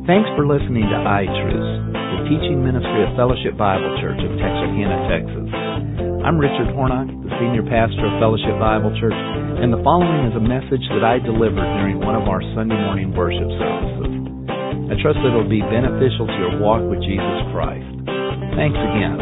Thanks for listening to iTruths, the teaching ministry of Fellowship Bible Church of Texarkana, Texas. I'm Richard Hornock, the senior pastor of Fellowship Bible Church, and the following is a message that I delivered during one of our Sunday morning worship services. I trust that it will be beneficial to your walk with Jesus Christ. Thanks again.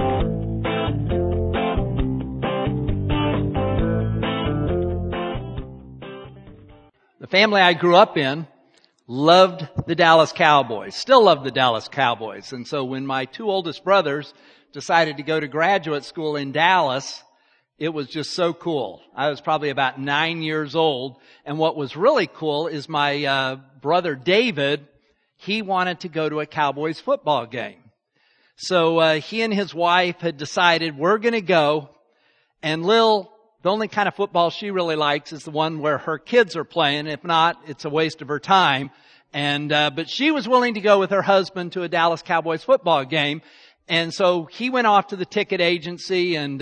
The family I grew up in loved the Dallas Cowboys, still love the Dallas Cowboys. And so when my two oldest brothers decided to go to graduate school in Dallas, it was just so cool. I was probably about 9 years old. And what was really cool is my brother David, he wanted to go to a Cowboys football game. So he and his wife had decided we're going to go. And Lil, the only kind of football she really likes is the one where her kids are playing. If not, it's a waste of her time. And but she was willing to go with her husband to a Dallas Cowboys football game. And so he went off to the ticket agency and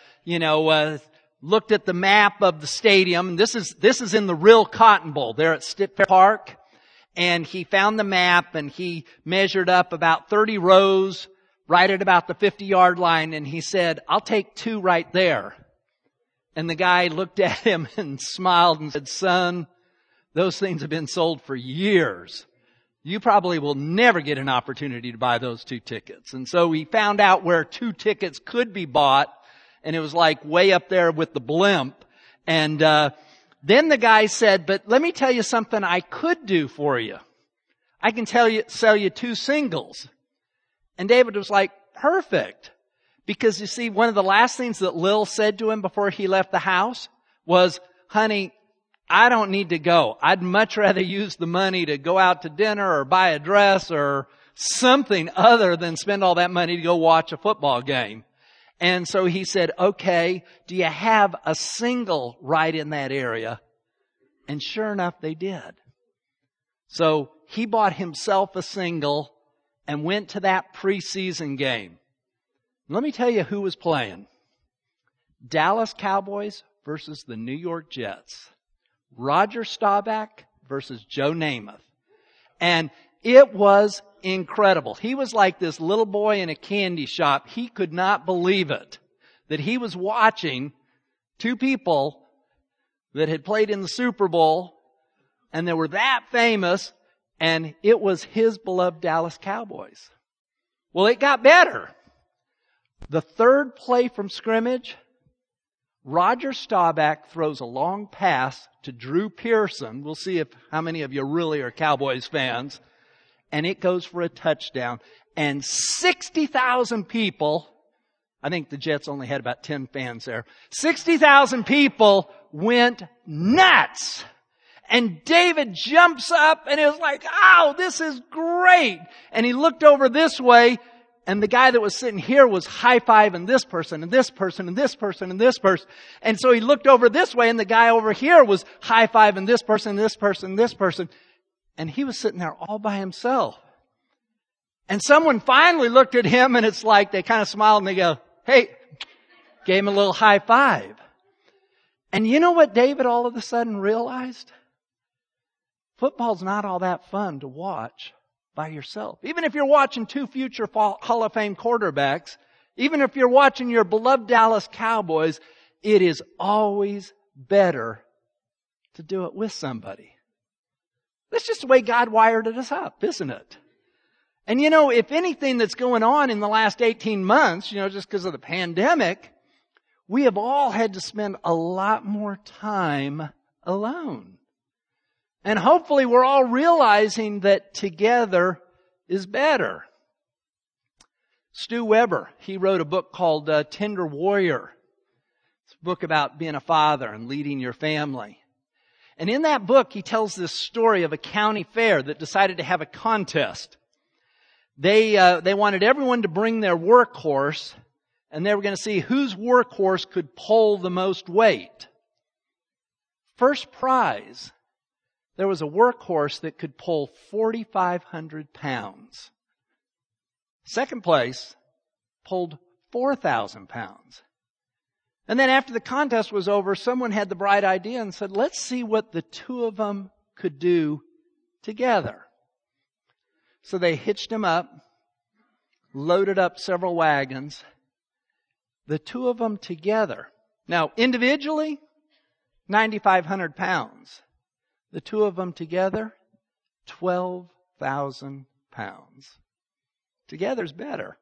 looked at the map of the stadium. This is in the real Cotton Bowl there at Stitt Park. And he found the map and he measured up about 30 rows right at about the 50-yard line. And he said, "I'll take 2 right there." And the guy looked at him and smiled and said, "Son, those things have been sold for years. You probably will never get an opportunity to buy those 2 tickets." And so he found out where 2 tickets could be bought, and it was like way up there with the blimp. And then the guy said, "But let me tell you something I could do for you. I can sell you 2 singles." And David was like, "Perfect." Because you see, one of the last things that Lil said to him before he left the house was, "Honey, I don't need to go. I'd much rather use the money to go out to dinner or buy a dress or something other than spend all that money to go watch a football game." And so he said, "Okay, do you have a single right in that area?" And sure enough, they did. So he bought himself a single and went to that preseason game. Let me tell you who was playing. Dallas Cowboys versus the New York Jets. Roger Staubach versus Joe Namath. And it was incredible. He was like this little boy in a candy shop. He could not believe it, that he was watching 2 people that had played in the Super Bowl and they were that famous, and it was his beloved Dallas Cowboys. Well, it got better. The 3rd play from scrimmage, Roger Staubach throws a long pass to Drew Pearson. We'll see how many of you really are Cowboys fans. And it goes for a touchdown. And 60,000 people, I think the Jets only had about 10 fans there, 60,000 people went nuts. And David jumps up and it was like, "Oh, this is great." And he looked over this way, and the guy that was sitting here was high-fiving this person and this person and this person and this person. And so he looked over this way, and the guy over here was high-fiving this person and this person and this person. And he was sitting there all by himself. And someone finally looked at him, and it's like they kind of smiled and they go, "Hey," gave him a little high five. And you know what David all of a sudden realized? Football's not all that fun to watch by yourself. Even if you're watching 2 future Hall of Fame quarterbacks, even if you're watching your beloved Dallas Cowboys, it is always better to do it with somebody. That's just the way God wired us up, isn't it? And if anything that's going on in the last 18 months, just because of the pandemic, we have all had to spend a lot more time alone. And hopefully we're all realizing that together is better. Stu Weber, he wrote a book called Tender Warrior. It's a book about being a father and leading your family. And in that book, he tells this story of a county fair that decided to have a contest. They wanted everyone to bring their workhorse, and they were going to see whose workhorse could pull the most weight. First prize, there was a workhorse that could pull 4,500 pounds. Second place pulled 4,000 pounds. And then after the contest was over, someone had the bright idea and said, let's see what the 2 of them could do together. So they hitched him up, loaded up several wagons, the two of them together. Now, individually, 9,500 pounds. The two of them together, 12,000 pounds. Together's better.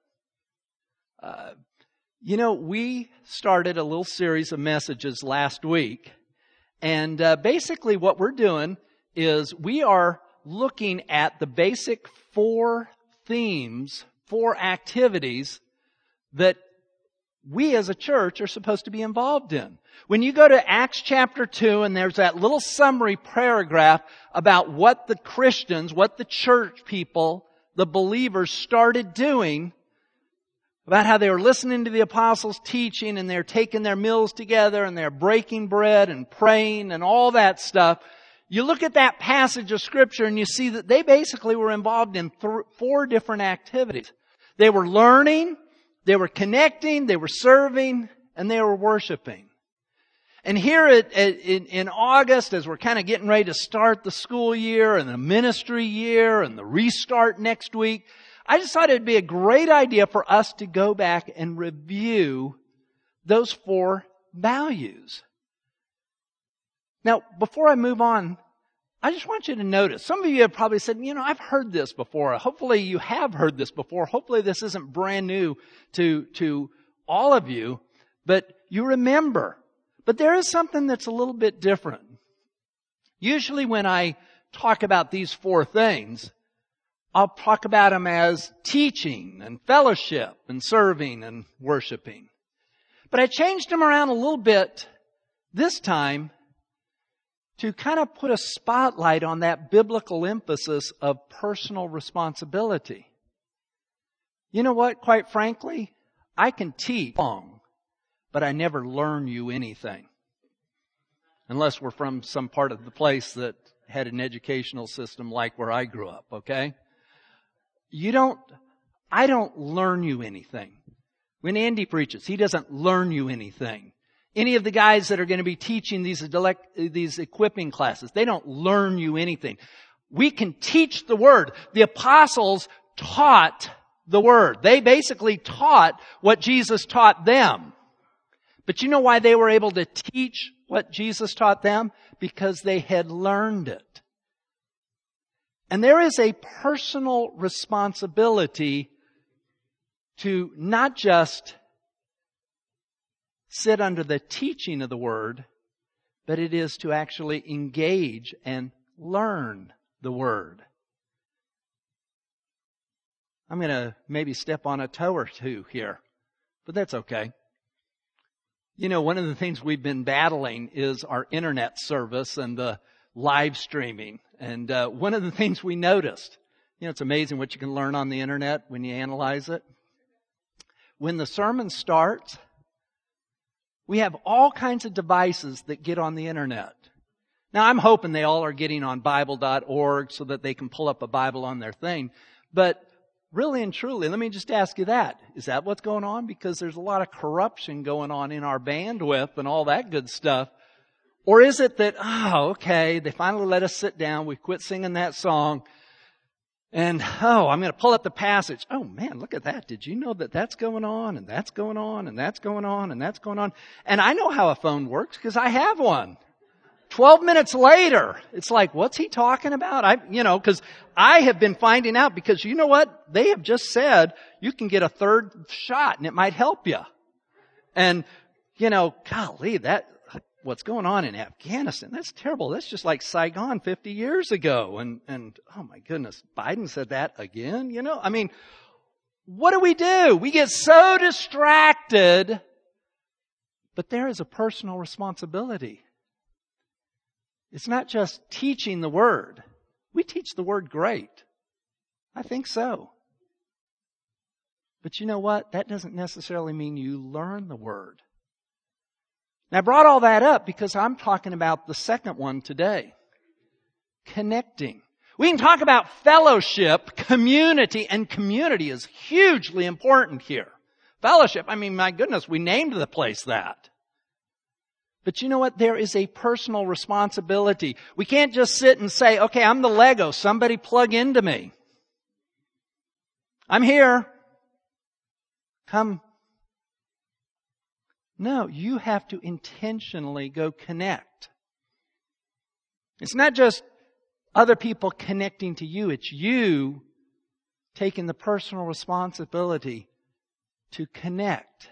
We started a little series of messages last week. And basically what we're doing is we are looking at the basic 4 themes, 4 activities that we as a church are supposed to be involved in. When you go to Acts chapter 2 and there's that little summary paragraph about what the Christians, what the church people, the believers started doing, about how they were listening to the apostles' teaching and they're taking their meals together and they're breaking bread and praying and all that stuff. You look at that passage of Scripture and you see that they basically were involved in 4 different activities. They were learning, they were connecting, they were serving, and they were worshiping. And here in August, as we're kind of getting ready to start the school year and the ministry year and the restart next week, I just thought it'd be a great idea for us to go back and review those 4 values. Now, before I move on, I just want you to notice. Some of you have probably said, I've heard this before. Hopefully you have heard this before. Hopefully this isn't brand new to all of you, but you remember. But there is something that's a little bit different. Usually when I talk about these 4 things, I'll talk about them as teaching and fellowship and serving and worshiping. But I changed them around a little bit this time to kind of put a spotlight on that biblical emphasis of personal responsibility. You know what? Quite frankly, I can teach long, but I never learn you anything. Unless we're from some part of the place that had an educational system like where I grew up, okay? I don't learn you anything. When Andy preaches, he doesn't learn you anything. Any of the guys that are going to be teaching these equipping classes, they don't learn you anything. We can teach the Word. The apostles taught the Word. They basically taught what Jesus taught them. But you know why they were able to teach what Jesus taught them? Because they had learned it. And there is a personal responsibility to not just sit under the teaching of the Word, but it is to actually engage and learn the Word. I'm going to maybe step on a toe or two here, but that's okay. One of the things we've been battling is our internet service and the live streaming. And one of the things we noticed, it's amazing what you can learn on the internet when you analyze it. When the sermon starts, we have all kinds of devices that get on the internet. Now, I'm hoping they all are getting on Bible.org so that they can pull up a Bible on their thing. But really and truly, let me just ask you that. Is that what's going on? Because there's a lot of corruption going on in our bandwidth and all that good stuff. Or is it that, okay, they finally let us sit down, we quit singing that song, and, I'm going to pull up the passage. Oh man, look at that. Did you know that that's going on, and that's going on, and that's going on, and that's going on? And I know how a phone works because I have one. 12 minutes later, it's like, what's he talking about? Because I have been finding out because you know what? They have just said you can get a 3rd shot and it might help you. And, golly, what's going on in Afghanistan, that's terrible. That's just like Saigon 50 years ago. And oh my goodness, Biden said that again, what do? We get so distracted. But there is a personal responsibility. It's not just teaching the Word. We teach the Word great. I think so. But you know what? That doesn't necessarily mean you learn the Word. Now, I brought all that up because I'm talking about the second one today. Connecting. We can talk about fellowship, community, and community is hugely important here. Fellowship, my goodness, we named the place that. But you know what? There is a personal responsibility. We can't just sit and say, okay, I'm the Lego, somebody plug into me. I'm here. Come. No, you have to intentionally go connect. It's not just other people connecting to you. It's you taking the personal responsibility to connect.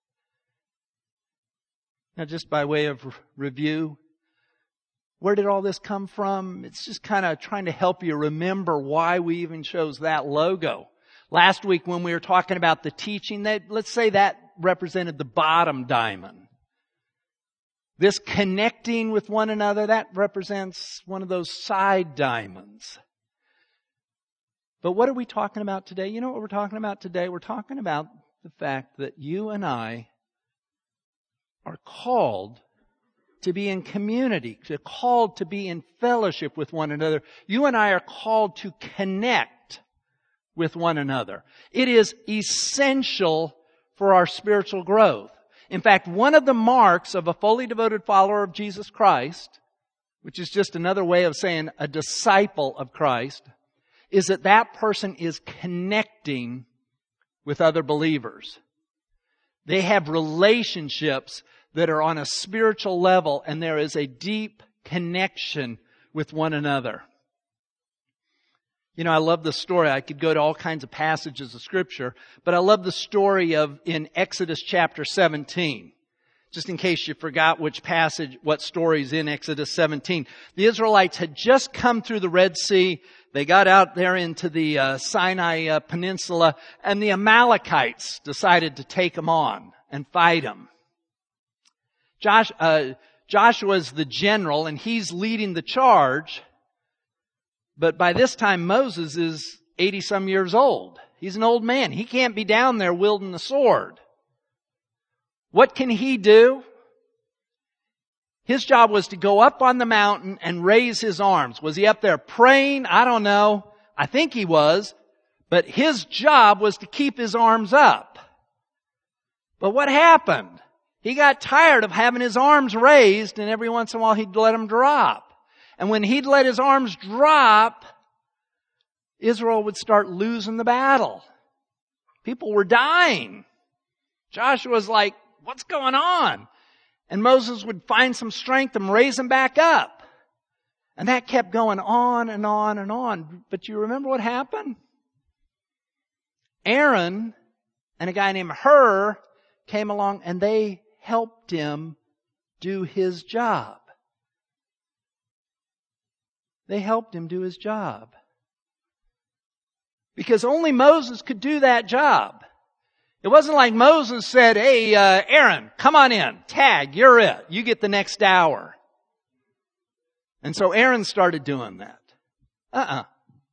Now, just by way of review, where did all this come from? It's just kind of trying to help you remember why we even chose that logo. Last week when we were talking about the teaching, let's say that represented the bottom diamond. This connecting with one another, that represents one of those side diamonds. But what are we talking about today? You know what we're talking about today? We're talking about the fact that you and I are called to be in community, called to be in fellowship with one another. You and I are called to connect with one another. It is essential for our spiritual growth. In fact, one of the marks of a fully devoted follower of Jesus Christ, which is just another way of saying a disciple of Christ, is that that person is connecting with other believers. They have relationships that are on a spiritual level, and there is a deep connection with one another. You know, I love the story. I could go to all kinds of passages of Scripture, but I love the story in Exodus chapter 17. Just in case you forgot which passage, what story is in Exodus 17. The Israelites had just come through the Red Sea. They got out there into the Sinai Peninsula, and the Amalekites decided to take them on and fight them. Joshua's the general, and he's leading the charge. But by this time, Moses is 80-some years old. He's an old man. He can't be down there wielding the sword. What can he do? His job was to go up on the mountain and raise his arms. Was he up there praying? I don't know. I think he was. But his job was to keep his arms up. But what happened? He got tired of having his arms raised, and every once in a while he'd let them drop. And when he'd let his arms drop, Israel would start losing the battle. People were dying. Joshua's like, what's going on? And Moses would find some strength and raise them back up. And that kept going on and on and on. But you remember what happened? Aaron and a guy named Hur came along and they helped him do his job. They helped him do his job. Because only Moses could do that job. It wasn't like Moses said, hey, Aaron, come on in. Tag, you're it. You get the next hour. And so Aaron started doing that.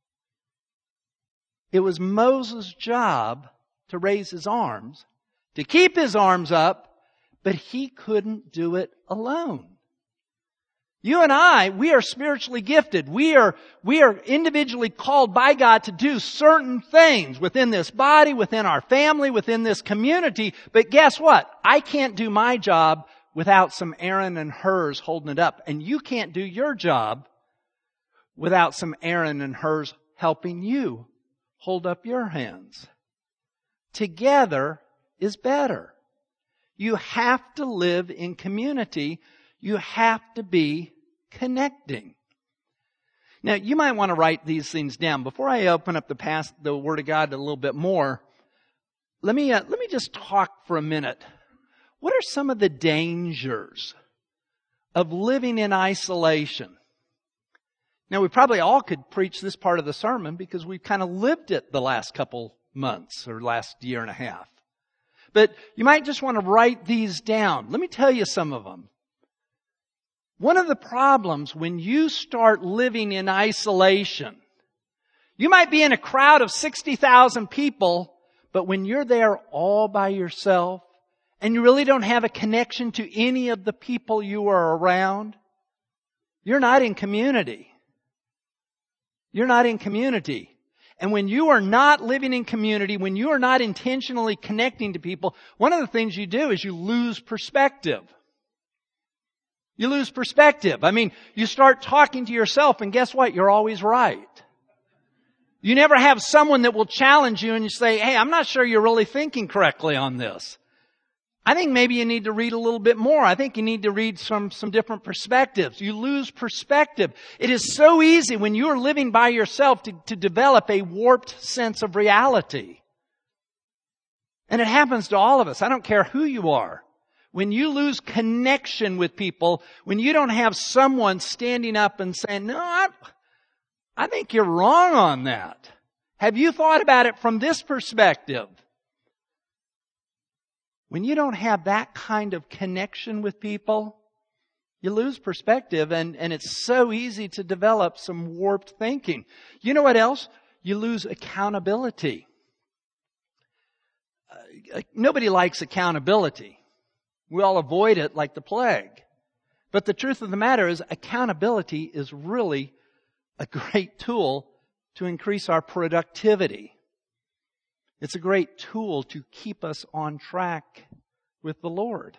It was Moses' job to raise his arms, to keep his arms up, but he couldn't do it alone. You and I, we are spiritually gifted. We are individually called by God to do certain things within this body, within our family, within this community. But guess what? I can't do my job without some Aaron and Hurs holding it up. And you can't do your job without some Aaron and Hurs helping you hold up your hands. Together is better. You have to live in community. You have to be connecting. Now, you might want to write these things down. Before I open up the Word of God a little bit more, let me just talk for a minute. What are some of the dangers of living in isolation? Now, we probably all could preach this part of the sermon because we've kind of lived it the last couple months or last year and a half. But you might just want to write these down. Let me tell you some of them. One of the problems when you start living in isolation, you might be in a crowd of 60,000 people, but when you're there all by yourself and you really don't have a connection to any of the people you are around, you're not in community. You're not in community. And when you are not living in community, when you are not intentionally connecting to people, one of the things you do is you lose perspective. You lose perspective. I mean, you start talking to yourself and guess what? You're always right. You never have someone that will challenge you and you say, hey, I'm not sure you're really thinking correctly on this. I think maybe you need to read a little bit more. I think you need to read some different perspectives. You lose perspective. It is so easy when you're living by yourself to develop a warped sense of reality. And it happens to all of us. I don't care who you are. When you lose connection with people, when you don't have someone standing up and saying, no, I think you're wrong on that. Have you thought about it from this perspective? When you don't have that kind of connection with people, you lose perspective, and it's so easy to develop some warped thinking. You know what else? You lose accountability. Nobody likes accountability. We all avoid it like the plague. But the truth of the matter is, accountability is really a great tool to increase our productivity. It's a great tool to keep us on track with the Lord.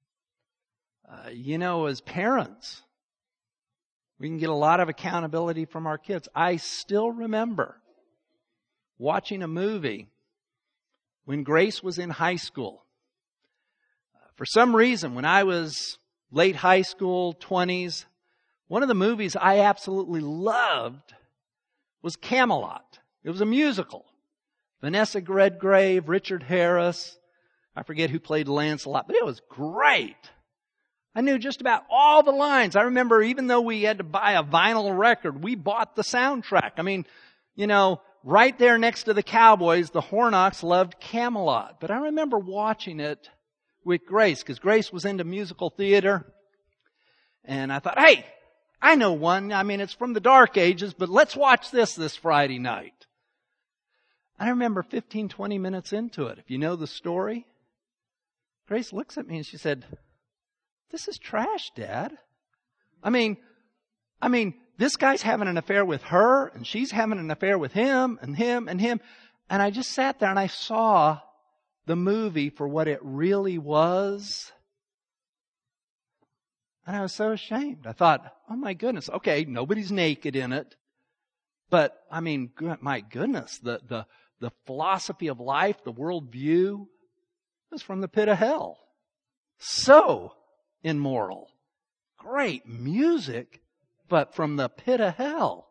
As parents, we can get a lot of accountability from our kids. I still remember watching a movie when Grace was in high school. For some reason, when I was late high school, 20s, one of the movies I absolutely loved was Camelot. It was a musical. Vanessa Redgrave, Richard Harris, I forget who played Lancelot, but it was great. I knew just about all the lines. I remember even though we had to buy a vinyl record, we bought the soundtrack. I mean, right there next to the Cowboys, the Hornocks loved Camelot. But I remember watching it with Grace, because Grace was into musical theater. And I thought, hey, I know one. I mean, it's from the Dark Ages, but let's watch this Friday night. I remember 15, 20 minutes into it. If you know the story, Grace looks at me and she said, this is trash, Dad. I mean, this guy's having an affair with her, and she's having an affair with him, and him, and him. And I just sat there and I saw the movie for what it really was. And I was so ashamed. I thought, oh my goodness, okay, nobody's naked in it. But, I mean, my goodness, the philosophy of life, the worldview was from the pit of hell. So immoral. Great music, but from the pit of hell.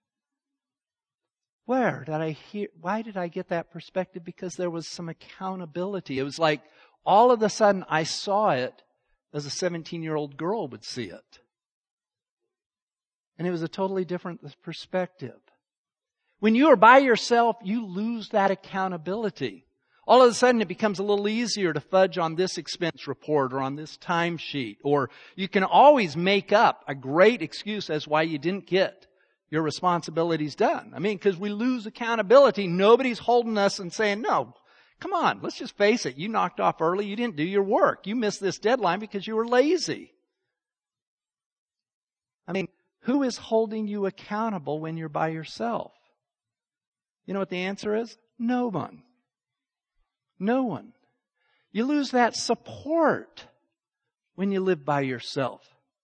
Why did I get that perspective? Because there was some accountability. It was like all of a sudden I saw it as a 17-year-old girl would see it. And it was a totally different perspective. When you are by yourself, you lose that accountability. All of a sudden it becomes a little easier to fudge on this expense report or on this timesheet. Or you can always make up a great excuse as why you didn't get your responsibilities done. I mean, because we lose accountability. Nobody's holding us and saying, no, come on, let's just face it. You knocked off early. You didn't do your work. You missed this deadline because you were lazy. I mean, who is holding you accountable when you're by yourself? You know what the answer is? No one. No one. You lose that support when you live by yourself.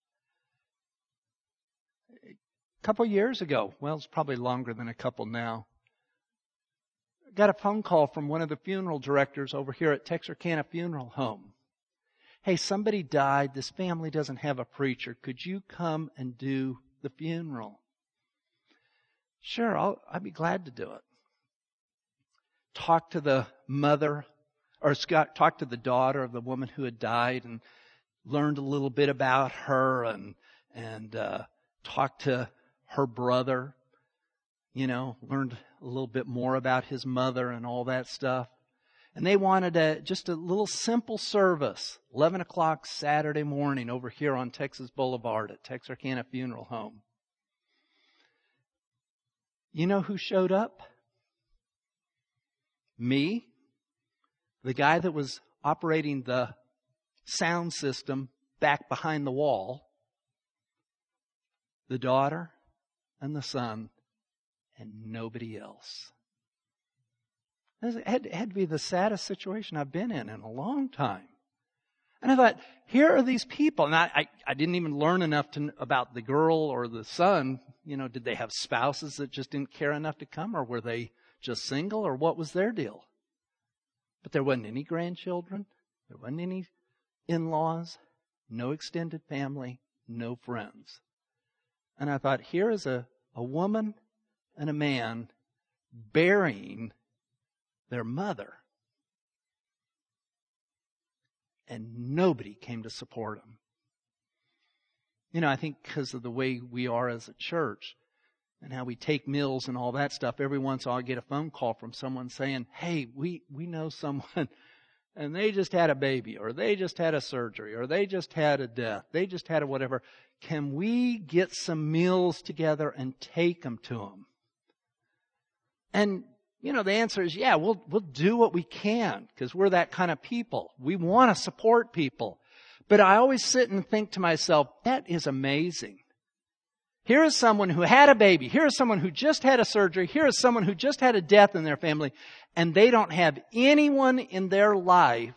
A couple years ago, well, it's probably longer than a couple now, I got a phone call from one of the funeral directors over here at Texarkana Funeral Home. Hey, somebody died. This family doesn't have a preacher. Could you come and do the funeral? Sure, I'd be glad to do it. Talk to the mother, or talk to the daughter of the woman who had died, and learned a little bit about her, and talked to her brother, learned a little bit more about his mother and all that stuff. And they wanted just a little simple service, 11 o'clock Saturday morning over here on Texas Boulevard at Texarkana Funeral Home. You know who showed up? Me, the guy that was operating the sound system back behind the wall, the daughter and the son, and nobody else. It had to be the saddest situation I've been in a long time. And I thought, here are these people. And I didn't even learn enough about the girl or the son. Did they have spouses that just didn't care enough to come? Or were they just single? Or what was their deal? But there wasn't any grandchildren. There wasn't any in-laws. No extended family. No friends. And I thought, here is a woman and a man burying their mother. And nobody came to support them. I think because of the way we are as a church and how we take meals and all that stuff, every once in a while I get a phone call from someone saying, hey, we know someone and they just had a baby, or they just had a surgery, or they just had a death, they just had a whatever. Can we get some meals together and take them to them? And the answer is, yeah, we'll do what we can because we're that kind of people. We want to support people. But I always sit and think to myself, that is amazing. Here is someone who had a baby. Here is someone who just had a surgery. Here is someone who just had a death in their family. And they don't have anyone in their life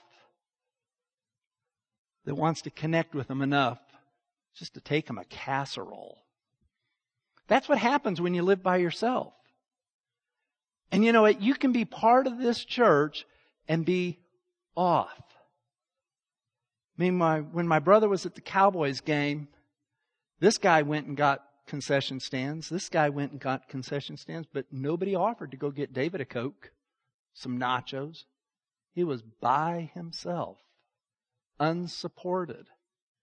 that wants to connect with them enough just to take them a casserole. That's what happens when you live by yourself. And you know what? You can be part of this church and be off. When my brother was at the Cowboys game, this guy went and got concession stands. This guy went and got concession stands, but nobody offered to go get David a Coke, some nachos. He was by himself, unsupported.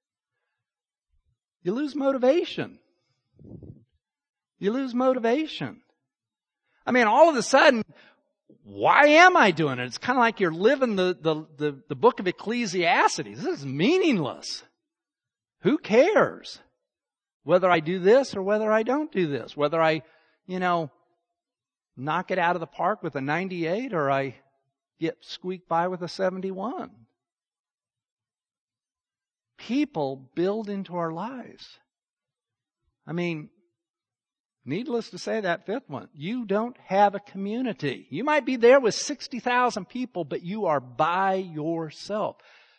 You lose motivation. You lose motivation. All of a sudden, why am I doing it? It's kind of like you're living the book of Ecclesiastes. This is meaningless. Who cares whether I do this or whether I don't do this? Whether I, knock it out of the park with a 98 or I get squeaked by with a 71. People build into our lives. Needless to say, that fifth one, you don't have a community. You might be there with 60,000 people, but you are by yourself.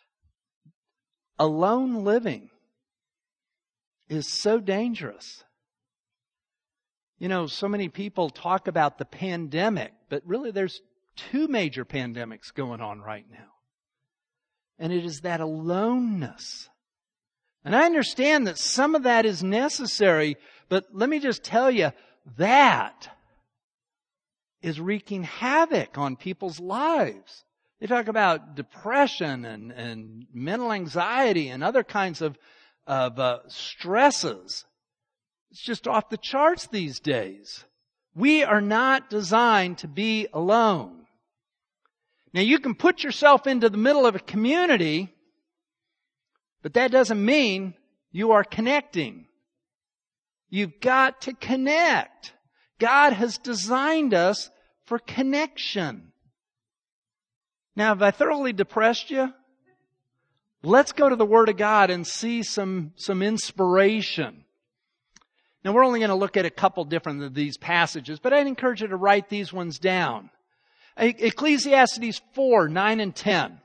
Alone living is so dangerous. So many people talk about the pandemic, but really there's two major pandemics going on right now. And it is that aloneness. And I understand that some of that is necessary, but let me just tell you, that is wreaking havoc on people's lives. They talk about depression and mental anxiety and other kinds of stresses. It's just off the charts these days. We are not designed to be alone. Now you can put yourself into the middle of a community, but that doesn't mean you are connecting. You've got to connect. God has designed us for connection. Now, have I thoroughly depressed you? Let's go to the Word of God and see some inspiration. Now, we're only going to look at a couple different of these passages, but I'd encourage you to write these ones down. Ecclesiastes 4, 9 and 10.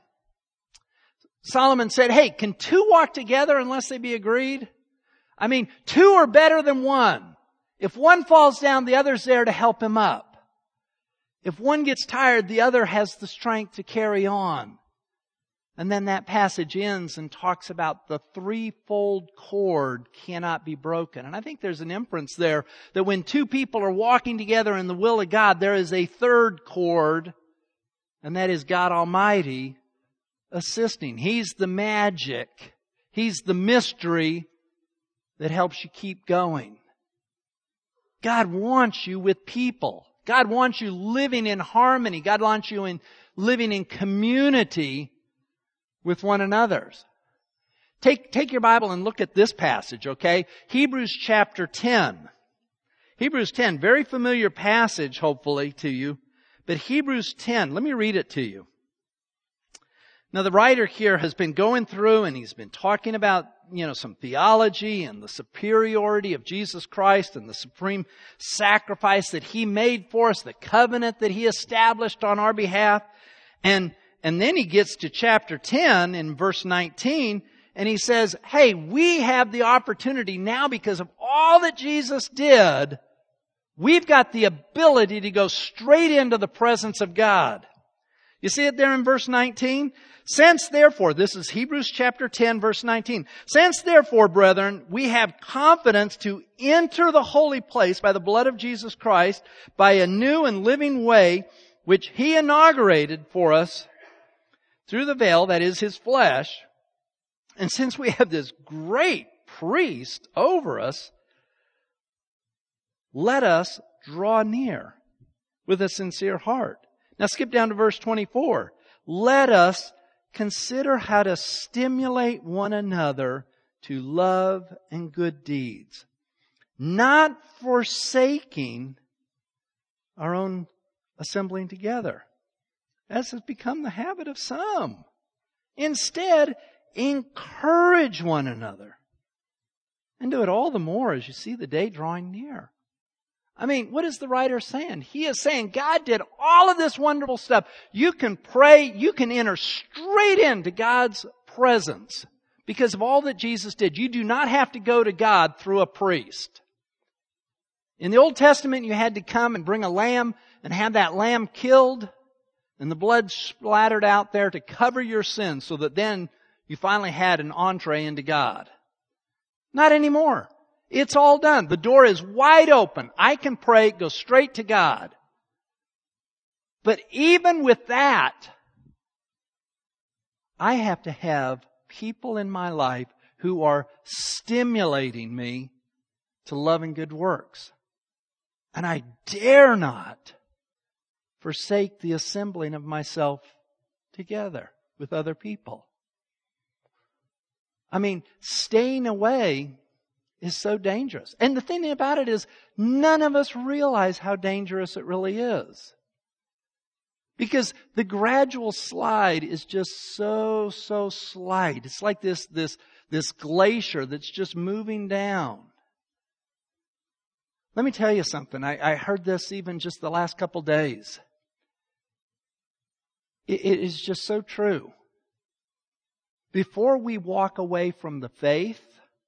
Solomon said, hey, can two walk together unless they be agreed? Two are better than one. If one falls down, the other's there to help him up. If one gets tired, the other has the strength to carry on. And then that passage ends and talks about the threefold cord cannot be broken. And I think there's an inference there that when two people are walking together in the will of God, there is a third cord, and that is God Almighty assisting. He's the magic. He's the mystery that helps you keep going. God wants you with people. God wants you living in harmony. God wants you living in community with one another. Take your Bible and look at this passage, okay? Hebrews chapter 10. Hebrews 10, very familiar passage, hopefully, to you. But Hebrews 10, let me read it to you. Now, the writer here has been going through and he's been talking about, some theology and the superiority of Jesus Christ and the supreme sacrifice that He made for us, the covenant that He established on our behalf. And And then he gets to chapter 10 in verse 19, and he says, hey, we have the opportunity now because of all that Jesus did. We've got the ability to go straight into the presence of God. You see it there in verse 19? Since therefore, this is Hebrews chapter 10 verse 19. Since therefore, brethren, we have confidence to enter the holy place by the blood of Jesus Christ, by a new and living way, which He inaugurated for us through the veil, that is His flesh. And since we have this great priest over us, let us draw near with a sincere heart. Now skip down to verse 24. Let us consider how to stimulate one another to love and good deeds, not forsaking our own assembling together, as has become the habit of some. Instead, encourage one another, and do it all the more as you see the day drawing near. I mean, what is the writer saying? He is saying God did all of this wonderful stuff. You can pray, you can enter straight into God's presence because of all that Jesus did. You do not have to go to God through a priest. In the Old Testament, you had to come and bring a lamb and have that lamb killed and the blood splattered out there to cover your sins so that then you finally had an entree into God. Not anymore. It's all done. The door is wide open. I can pray, go straight to God. But even with that, I have to have people in my life who are stimulating me to love and good works. And I dare not forsake the assembling of myself together with other people. I mean, staying away is so dangerous. And the thing about it is, none of us realize how dangerous it really is. Because the gradual slide is just so slight. It's like this glacier that's just moving down. Let me tell you something. I heard this even just the last couple days. It is just so true. Before we walk away from the faith,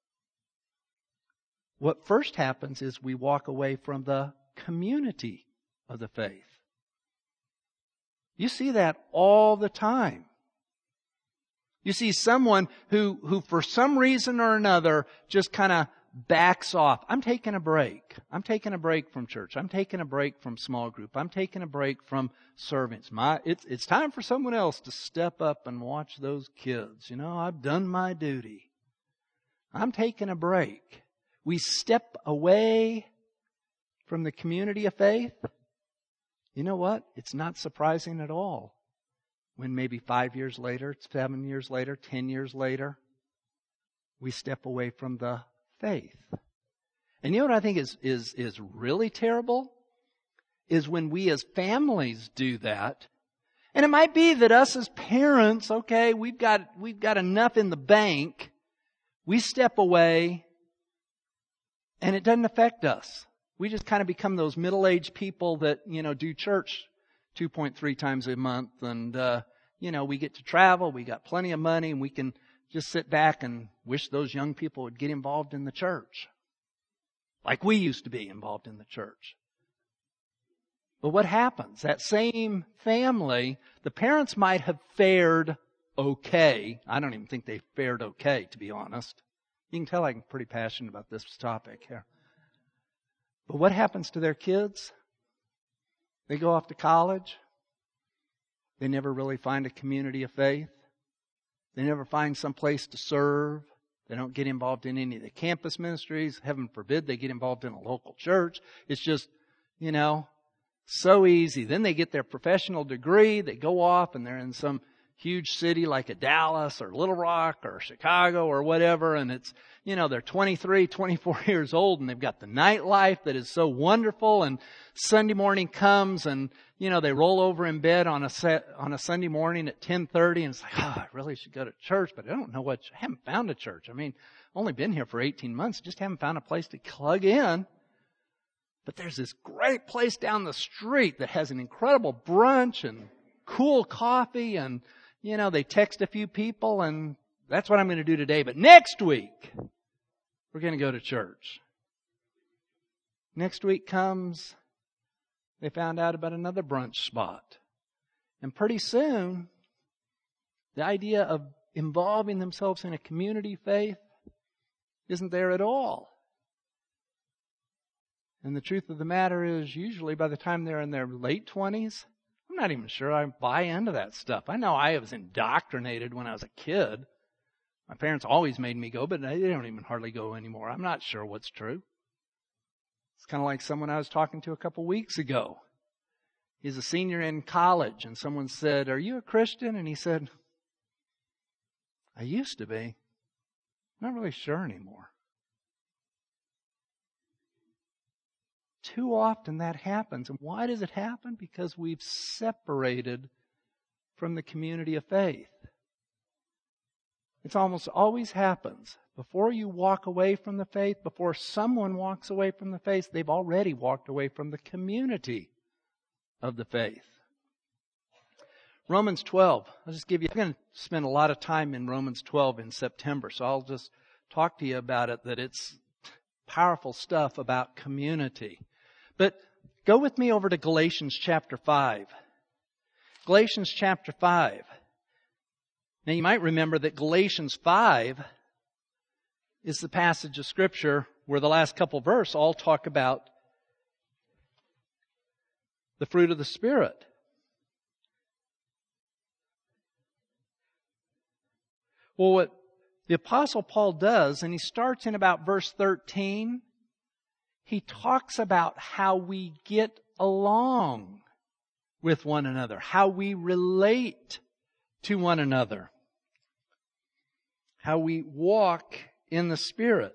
what first happens is we walk away from the community of the faith. You see that all the time. You see someone who for some reason or another just kind of backs off. I'm taking a break. I'm taking a break from church. I'm taking a break from small group. I'm taking a break from servants. It's time for someone else to step up and watch those kids. You know, I've done my duty. I'm taking a break. We step away from the community of faith. You know what? It's not surprising at all when maybe 5 years later, 7 years later, 10 years later, we step away from the faith. And you know what I think is really terrible? Is when we as families do that. And it might be that us as parents, okay, we've got enough in the bank. We step away and it doesn't affect us. We just kind of become those middle-aged people that, you know, do church 2.3 times a month. And, we get to travel. We got plenty of money and we can just sit back and wish those young people would get involved in the church. Like we used to be involved in the church. But what happens? That same family, the parents might have fared okay. I don't even think they fared okay, to be honest. You can tell I'm pretty passionate about this topic here. But what happens to their kids? They go off to college. They never really find a community of faith. They never find some place to serve. They don't get involved in any of the campus ministries. Heaven forbid they get involved in a local church. It's just, so easy. Then they get their professional degree. They go off and they're in some huge city like a Dallas or Little Rock or Chicago or whatever. And it's, they're 23, 24 years old and they've got the nightlife that is so wonderful. And Sunday morning comes and, they roll over in bed on a Sunday morning at 10:30 and it's like, I really should go to church, but I don't know I haven't found a church. I mean, only been here for 18 months, just haven't found a place to plug in. But there's this great place down the street that has an incredible brunch and cool coffee and, they text a few people, and that's what I'm going to do today. But next week, we're going to go to church. Next week comes, they found out about another brunch spot. And pretty soon, the idea of involving themselves in a community faith isn't there at all. And the truth of the matter is, usually by the time they're in their late 20s, I'm not even sure I buy into that stuff. I know I was indoctrinated when I was a kid. My parents always made me go, but they don't even hardly go anymore. I'm not sure what's true. It's kind of like someone I was talking to a couple weeks ago. He's a senior in college, and someone said, "Are you a Christian?" And he said, "I used to be. I'm not really sure anymore." Too often that happens. And why does it happen? Because we've separated from the community of faith. It almost always happens. Before you walk away from the faith, before someone walks away from the faith, they've already walked away from the community of the faith. Romans 12. I'm going to spend a lot of time in Romans 12 in September, so I'll just talk to you about it, that it's powerful stuff about community. But go with me over to Galatians chapter 5. Galatians chapter 5. Now you might remember that Galatians 5 is the passage of Scripture where the last couple verses all talk about the fruit of the Spirit. Well, what the Apostle Paul does, and he starts in about verse 13, he talks about how we get along with one another, how we relate to one another, how we walk in the Spirit.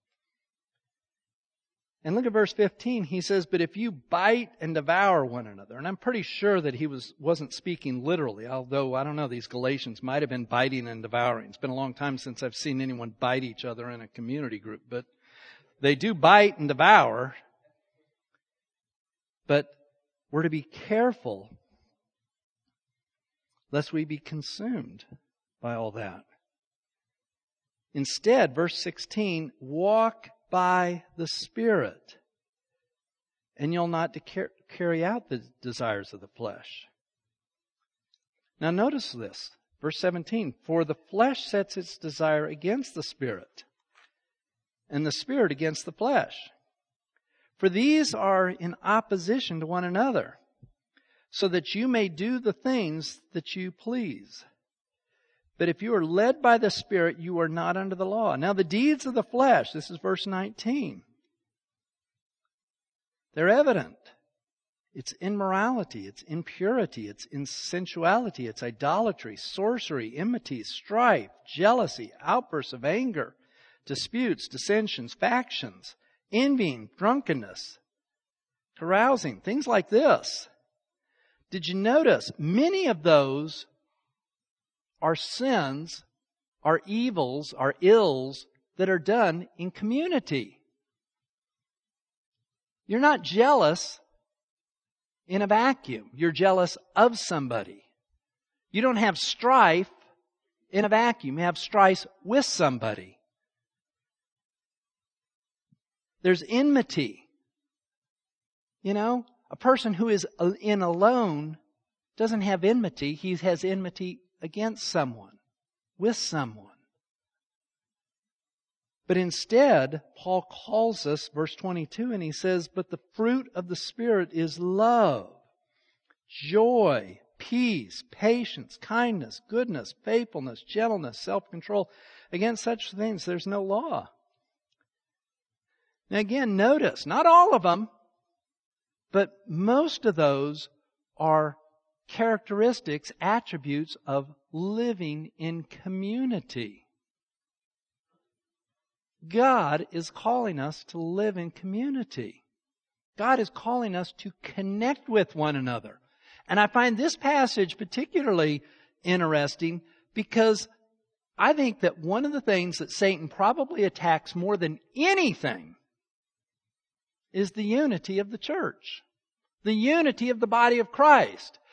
And look at verse 15. He says, "But if you bite and devour one another," and I'm pretty sure that he wasn't speaking literally, although I don't know, these Galatians might have been biting and devouring. It's been a long time since I've seen anyone bite each other in a community group, but they do bite and devour. But we're to be careful lest we be consumed by all that. Instead, verse 16, "Walk by the Spirit, and you'll not carry out the desires of the flesh." Now notice this, verse 17, "For the flesh sets its desire against the Spirit, and the Spirit against the flesh. For these are in opposition to one another, so that you may do the things that you please. But if you are led by the Spirit, you are not under the law." Now the deeds of the flesh, this is verse 19. They're evident. It's immorality, it's impurity, it's insensuality, it's idolatry, sorcery, enmity, strife, jealousy, outbursts of anger, disputes, dissensions, factions, envying, drunkenness, carousing, things like this. Did you notice many of those are sins, are evils, are ills that are done in community? You're not jealous in a vacuum. You're jealous of somebody. You don't have strife in a vacuum. You have strife with somebody. There's enmity. A person who is in alone doesn't have enmity. He has enmity against someone, with someone. But instead, Paul calls us, verse 22, and he says, "But the fruit of the Spirit is love, joy, peace, patience, kindness, goodness, faithfulness, gentleness, self-control. Against such things there's no law." Now again, notice, not all of them, but most of those are characteristics, attributes of living in community. God is calling us to live in community. God is calling us to connect with one another. And I find this passage particularly interesting because I think that one of the things that Satan probably attacks more than anything is the unity of the church, the unity of the body of Christ.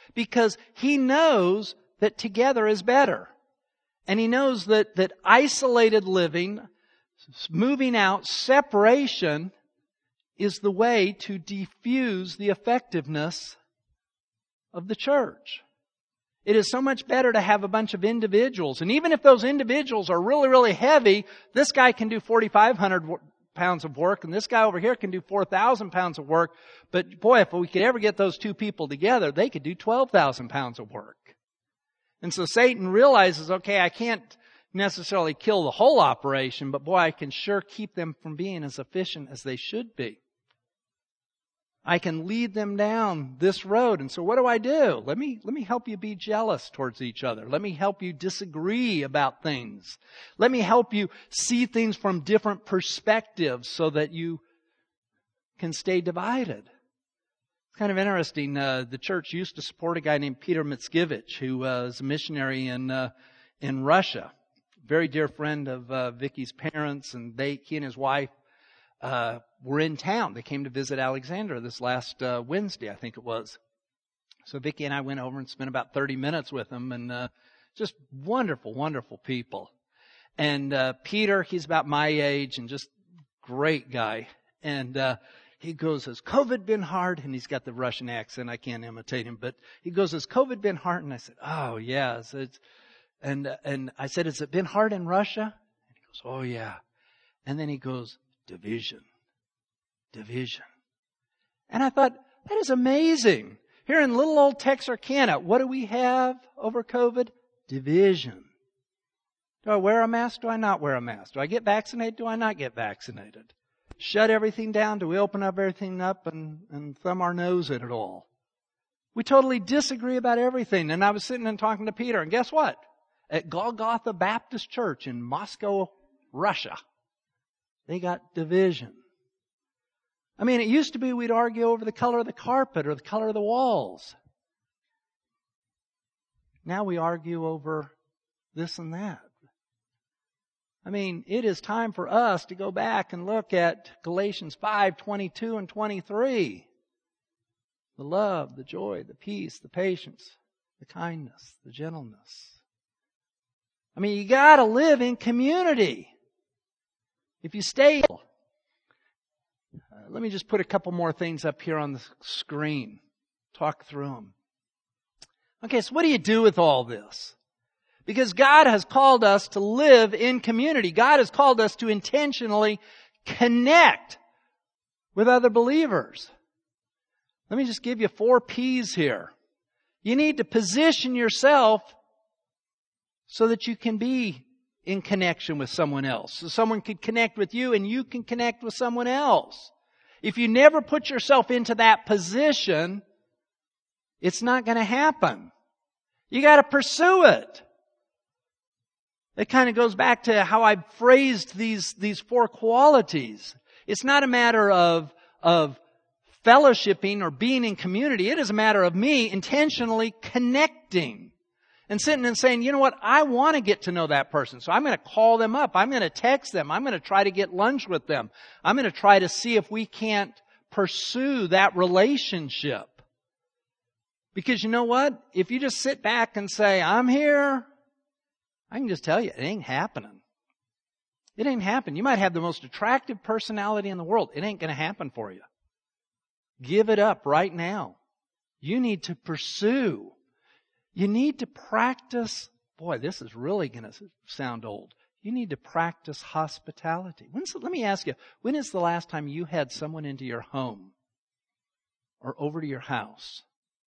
because he knows that together is better. And he knows that isolated living, moving out, separation is the way to diffuse the effectiveness of the church. It is so much better to have a bunch of individuals. And even if those individuals are really, really heavy, this guy can do 4,500 pounds of work, and this guy over here can do 4,000 pounds of work. But boy, if we could ever get those two people together, they could do 12,000 pounds of work. And so Satan realizes, okay, I can't necessarily kill the whole operation, but boy, I can sure keep them from being as efficient as they should be. I can lead them down this road. And so what do? Let me help you be jealous towards each other. Let me help you disagree about things. Let me help you see things from different perspectives so that you can stay divided. It's kind of interesting. The church used to support a guy named Peter Mickiewicz, who was a missionary in Russia. Very dear friend of Vicky's parents, and he and his wife were in town. They came to visit Alexandria this last Wednesday, I think it was. So Vicky and I went over and spent about 30 minutes with them, and just wonderful, wonderful people. And Peter, he's about my age and just great guy. And he goes, has COVID been hard? And he's got the Russian accent. I can't imitate him, but he goes, has COVID been hard? And I said, oh yeah. And I said, has it been hard in Russia? And he goes, oh yeah. And then he goes, division. And I thought, that is amazing. Here in little old Texarkana, what do we have over COVID? Division. Do I wear a mask? Do I not wear a mask? Do I get vaccinated? Do I not get vaccinated? Shut everything down? Do we open up everything up and thumb our nose at it all? We totally disagree about everything. And I was sitting and talking to Peter, and guess what? At Golgotha Baptist Church in Moscow, Russia, they got division. I mean, it used to be we'd argue over the color of the carpet or the color of the walls. Now we argue over this and that. I mean, it is time for us to go back and look at Galatians 5:22 and 23. The love, the joy, the peace, the patience, the kindness, the gentleness. I mean, you gotta live in community. If you stay... let me just put a couple more things up here on the screen. Talk through them. Okay, so what do you do with all this? Because God has called us to live in community. God has called us to intentionally connect with other believers. Let me just give you 4 P's here. You need to position yourself so that you can be in connection with someone else. So someone could connect with you and you can connect with someone else. If you never put yourself into that position, it's not going to happen. You got to pursue it. It kind of goes back to how I phrased these 4 qualities. It's not a matter of fellowshipping or being in community. It is a matter of me intentionally connecting and sitting and saying, you know what, I want to get to know that person. So I'm going to call them up. I'm going to text them. I'm going to try to get lunch with them. I'm going to try to see if we can't pursue that relationship. Because you know what? If you just sit back and say, I'm here, I can just tell you, it ain't happening. It ain't happening. You might have the most attractive personality in the world. It ain't going to happen for you. Give it up right now. You need to pursue. You need to practice. Boy, this is really going to sound old. You need to practice hospitality. Let me ask you, when is the last time you had someone into your home or over to your house?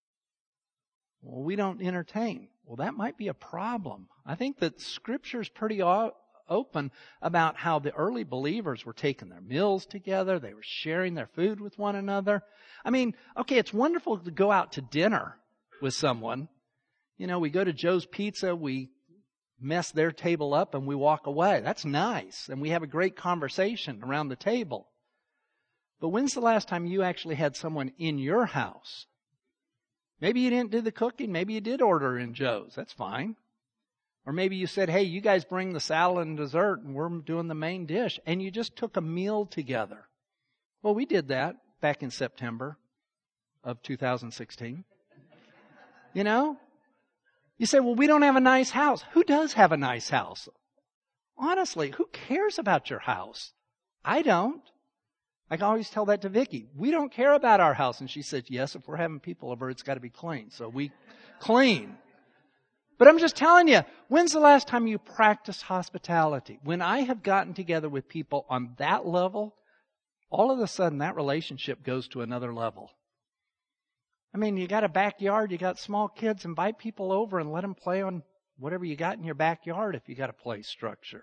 Well, we don't entertain. Well, that might be a problem. I think that Scripture is pretty open about how the early believers were taking their meals together. They were sharing their food with one another. I mean, okay, it's wonderful to go out to dinner with someone. You know, we go to Joe's Pizza, we mess their table up, and we walk away. That's nice. And we have a great conversation around the table. But when's the last time you actually had someone in your house? Maybe you didn't do the cooking. Maybe you did order in Joe's. That's fine. Or maybe you said, hey, you guys bring the salad and dessert and we're doing the main dish. And you just took a meal together. Well, we did that back in September of 2016. You know? You say, well, we don't have a nice house. Who does have a nice house? Honestly, who cares about your house? I don't. I can always tell that to Vicki. We don't care about our house. And she said, yes, if we're having people over, it's got to be clean. So we clean. But I'm just telling you, when's the last time you practiced hospitality? When I have gotten together with people on that level, all of a sudden that relationship goes to another level. I mean, you got a backyard, you got small kids, invite people over and let them play on whatever you got in your backyard if you got a play structure.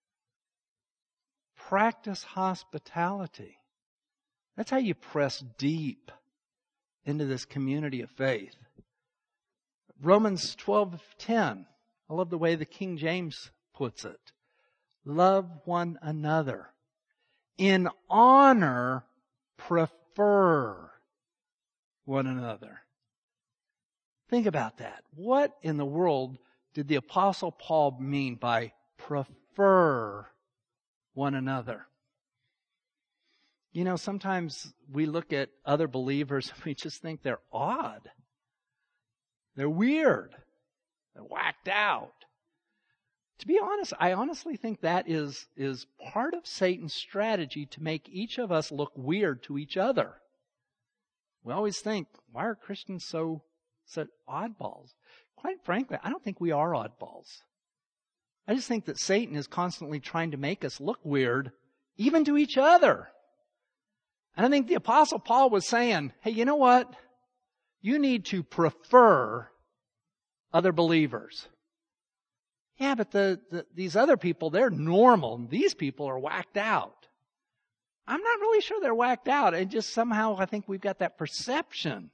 Practice hospitality. That's how you press deep into this community of faith. Romans 12:10. I love the way the King James puts it. Love one another. In honor, prefer one another. Think about that. What in the world did the Apostle Paul mean by prefer one another? You know, sometimes we look at other believers and we just think they're odd. They're weird. They're whacked out. To be honest, I honestly think that is part of Satan's strategy to make each of us look weird to each other. We always think, why are Christians so oddballs? Quite frankly, I don't think we are oddballs. I just think that Satan is constantly trying to make us look weird, even to each other. And I think the Apostle Paul was saying, hey, you know what? You need to prefer other believers. Yeah, but these other people, they're normal, and these people are whacked out. I'm not really sure they're whacked out. And just somehow I think we've got that perception.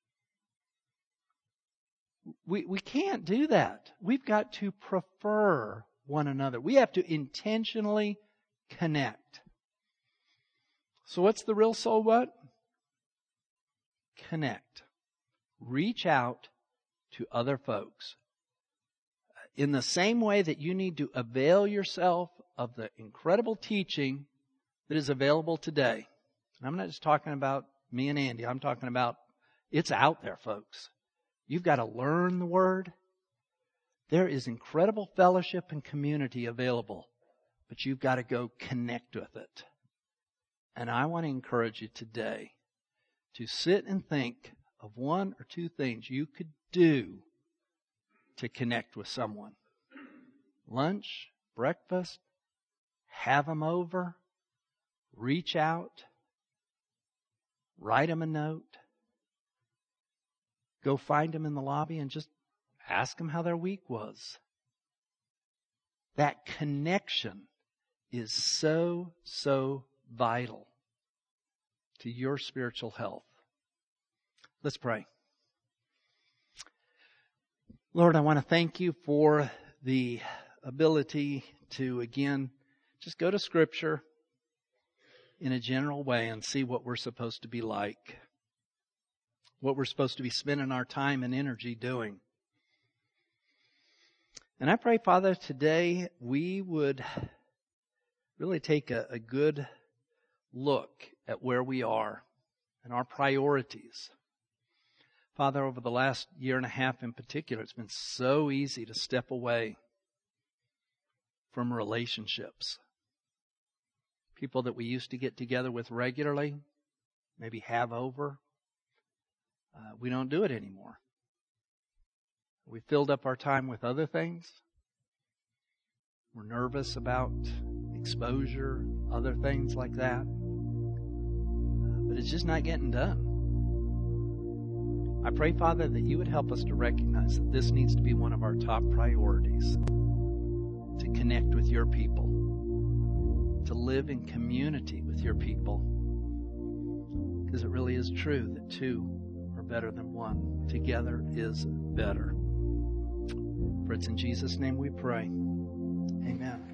We can't do that. We've got to prefer one another. We have to intentionally connect. So what's the real soul what? Connect. Reach out to other folks. In the same way that you need to avail yourself of the incredible teaching that is available today. And I'm not just talking about me and Andy. I'm talking about it's out there, folks. You've got to learn the Word. There is incredible fellowship and community available, but you've got to go connect with it. And I want to encourage you today to sit and think of one or two things you could do to connect with someone. Lunch, breakfast, have them over, reach out, write them a note, go find them in the lobby and just ask them how their week was. That connection is so vital to your spiritual health. Let's pray. Lord, I want to thank you for the ability to, again, just go to Scripture in a general way and see what we're supposed to be like, what we're supposed to be spending our time and energy doing. And I pray, Father, today we would really take a good look at where we are and our priorities. Father, over the last year and a half in particular, it's been so easy to step away from relationships. People that we used to get together with regularly, maybe have over. We don't do it anymore. We filled up our time with other things. We're nervous about exposure, other things like that. But it's just not getting done. I pray, Father, that you would help us to recognize that this needs to be one of our top priorities. To connect with your people. To live in community with your people. Because it really is true that two are better than one. Together is better. For it's in Jesus' name we pray. Amen.